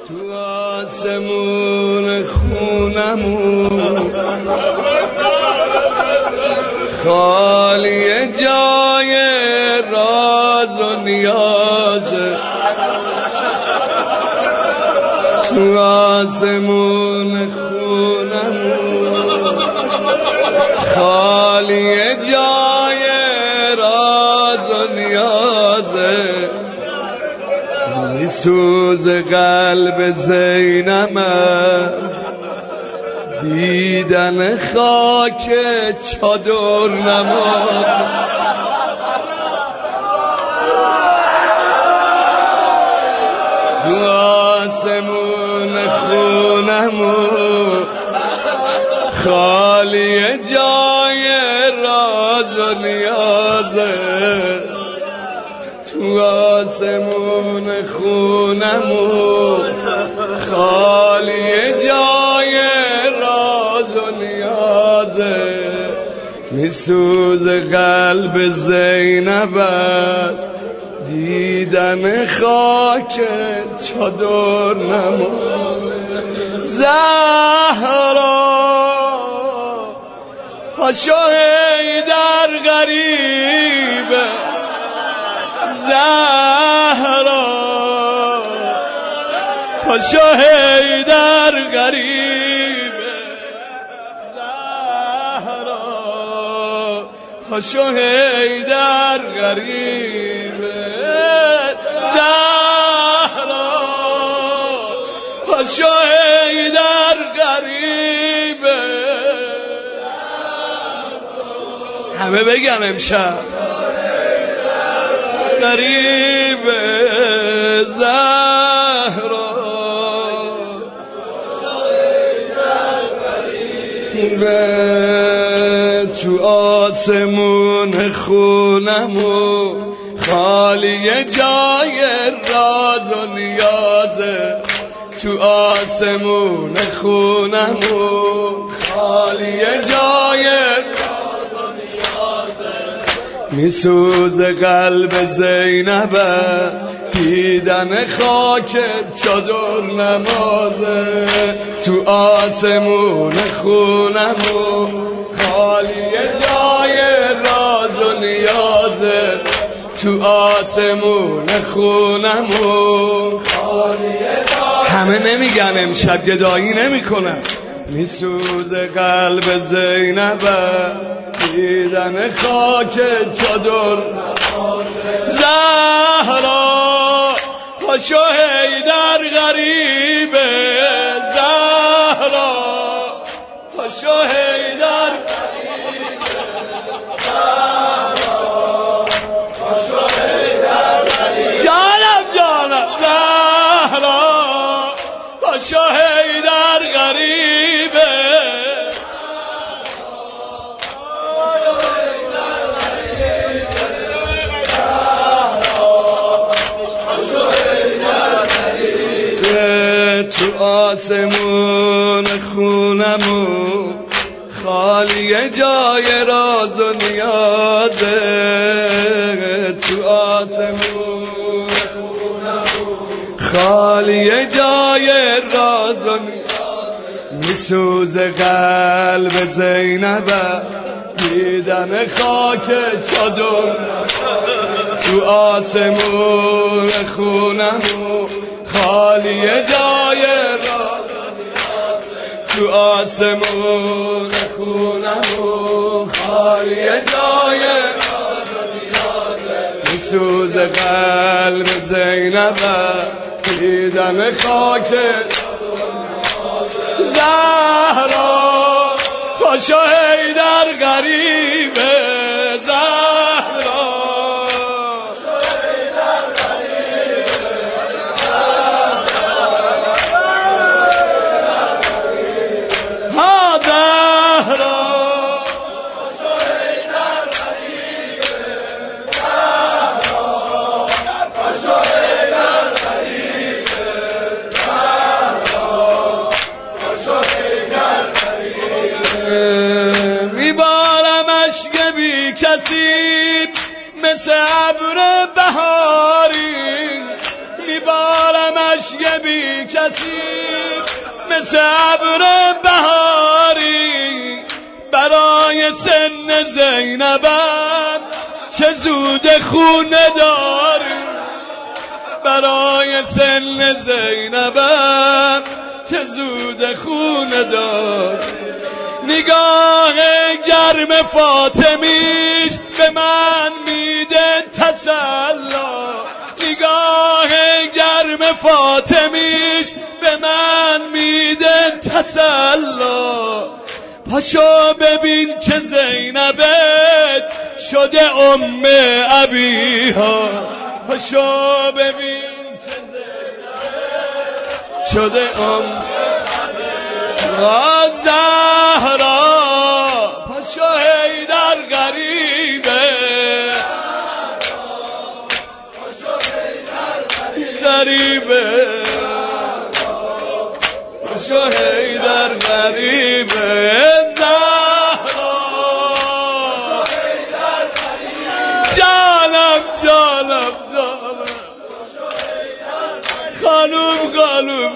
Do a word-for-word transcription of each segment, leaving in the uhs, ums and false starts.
تو آسمون خونمون خالی جای راز و نیازه، تو آسمون خونمون خالی جای راز و نیازه، میسوز قلب زینب دیدن خاک چادر نماز، تو آسمون خونمون خالی جای راز و نیازه، تو آسمون خونمون خالی جای راز و نیازه، میسوز قلب زینب است دیدن خاک چادر نماز. زهرا پاشو حیدر غریبه، زهرا پاشو حیدر غریبه، زهرا پاشو حیدر غریبه، زهرا پاشو حیدر غریبه. همه بگن امشب غریبه، زهرا به تو آسمون خونمون خالی جای راز و نیازه، تو آسمون خونمون خالی جای راز و نیازه، میسوز قلب زینب است دیدن خاک چادر نمازه، تو آسمون خونمون خالی جای راز و نیازه، تو آسمون خونمون خالی جای. همه نمیگن امشب گدایی نمی کنن. میسوز قلب زینب دیدن خاک چادر، زهرا پاشو حیدر غریبه، زهرا پاشو حیدر غریبه، زهرا پاشو حیدر غریبه، جانم جانم زهرا پاشو حیدر غریبه، تو آسمون خونمون خالی جای راز و نیازه، تو آسمون خونمون خالی جای راز و نیازه، میسوز قلب زینب دیدن خاک چادر، تو آسمون خونمون خالی جای راز و نیازه، تو آسمون خونمون خالی جای راز و نیازه، میسوز قلب زینب دیدن خاک، زهرا پاشو حیدر غریبه، زهرا کسی مثل ابر بهاری، بارمش یه بی کسی مثل ابر بهاری برای سن زینبم چه زود خونه داری برای سن زینبم چه زود خونه داری نگاه گرم فاطمیش به من میده تسلا نگاه گرم فاطمیش به من میده تسلا پاشو ببین که زینبت شده ام ابیها پاشو ببین که زینبت شده ام ابیها زهرا پاشو حیدر غریبه غریبه پاشو حیدر غریبه جانم جانم جانم خانوم خانوم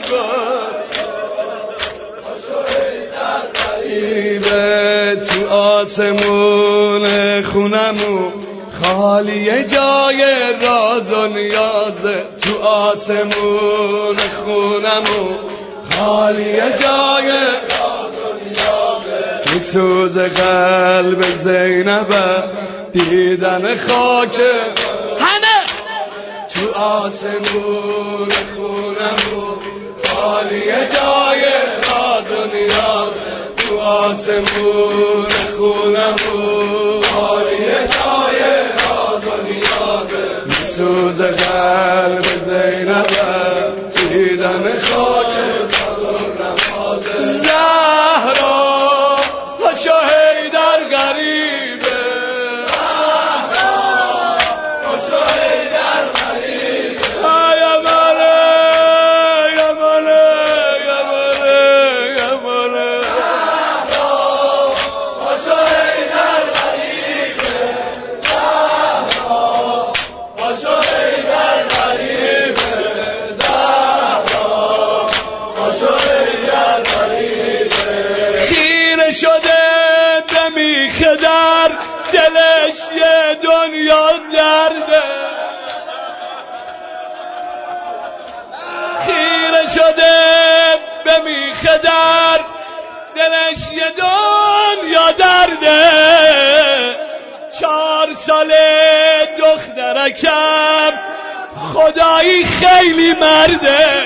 غریبه تو آسمون خونمو خالی جای راز و نیازه تو آسمون خونمو خالی جای راز و نیازه تو سوز قلب زینبه دیدن خاک همه تو آسمون خونمو خالی جای راز و نیازه تو آسمون خونمو خالی جای راز و نیازه میسوز قلب زینبه دیدن خاک زهرا پاشو حیدر غریبه شده به میخ در دلش یه دنیا درده خیره شده به میخ در دلش یه دنیا درده چهار ساله دخترکم خدایی خیلی مرده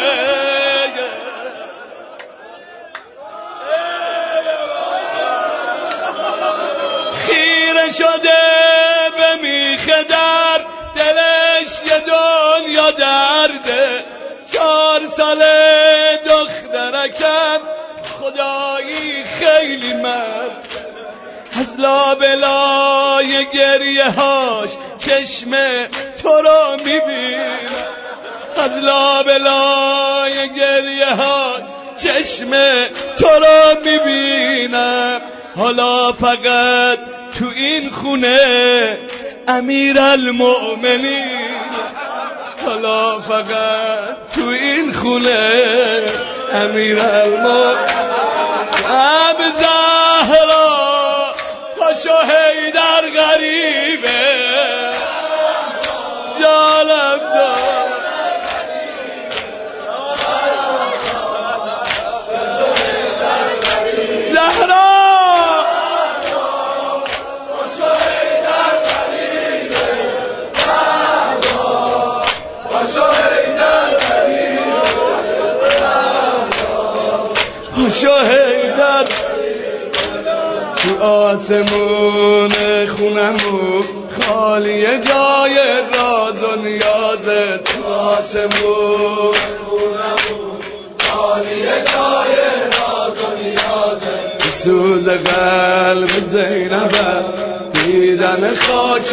شده به میخ در دلش یه دنیا درده چهار ساله دخترکم خدایی خیلی مرد از لابلای گریه هاش چشم تو رو میبینم از لابلای گریه هاش چشم تو رو میبینم حالا فقط تو این خونه امیر المؤمنین حالا فقط تو این خونه امیر المؤمنین اب زهرا پاشو حیدر غریبه جالب جالب زهرا پاشو حیدر تو آسمون خونمو خالی جای راز و نیازه تو آسمون خونمو خالی جای راز و نیازه سوز قلب زینبه دیدن خاک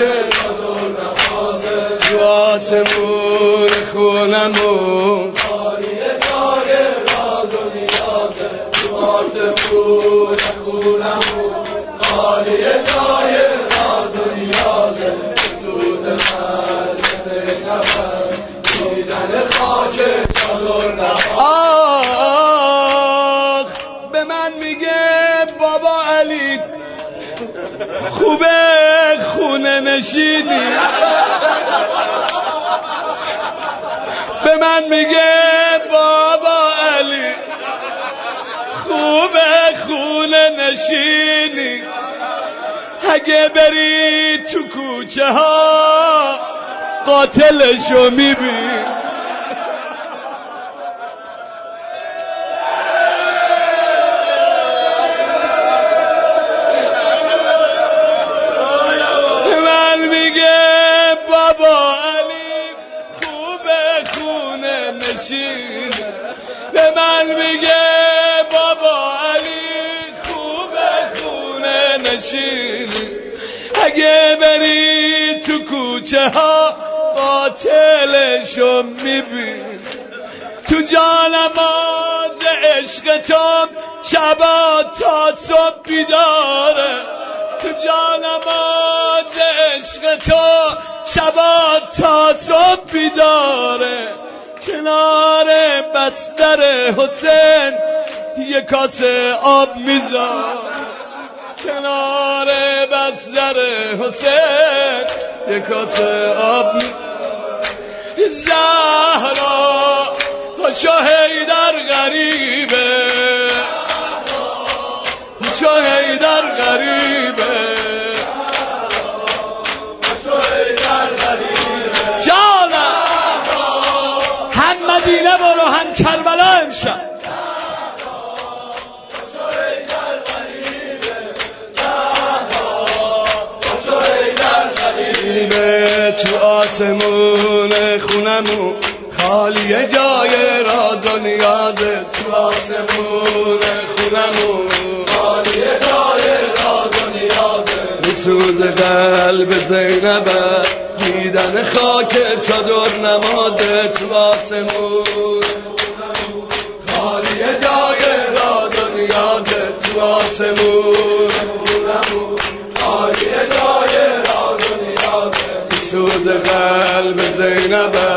تو آسمون خونمو خالی جای راز و نیازه تو آسمون خونمو خالی جای راز و نیازه سوز قلب زینبه دیدن خاک خوبه خونه نشینی به من میگه بابا علی خوبه خونه نشینی اگه بری تو کوچه ها قاتلشو میبین من میگه بابا علی خوبه خونه نشینی به من میگه بابا علی خوبه خونه نشینی اگه بری تو کوچه ها قاتلشو میبین تو جانماز عشق تو شبا تا صبح بیداره تو جانماز عشق تو شبا تا صبح بیداره کنار بستر حسین یه کاسه آب میذار کنار بستر حسین یه کاسه آب زهرا پاشو حیدر غریبه پاشو حیدر غریبه پاشو حیدر غریبه جانم هم مدینه برو هم کربلا امشب تو آسمون خونمون خالیه جای راز و نیازه تو آسمون خونمون خالیه جای راز و نیازه میسوز قلب زینبه دیدن خاک چادر نمازه تو آسمون خالیه جای راز و نیازه تو آسمون خونمون خالیه جای راز و نیازه سوز قلب زینبه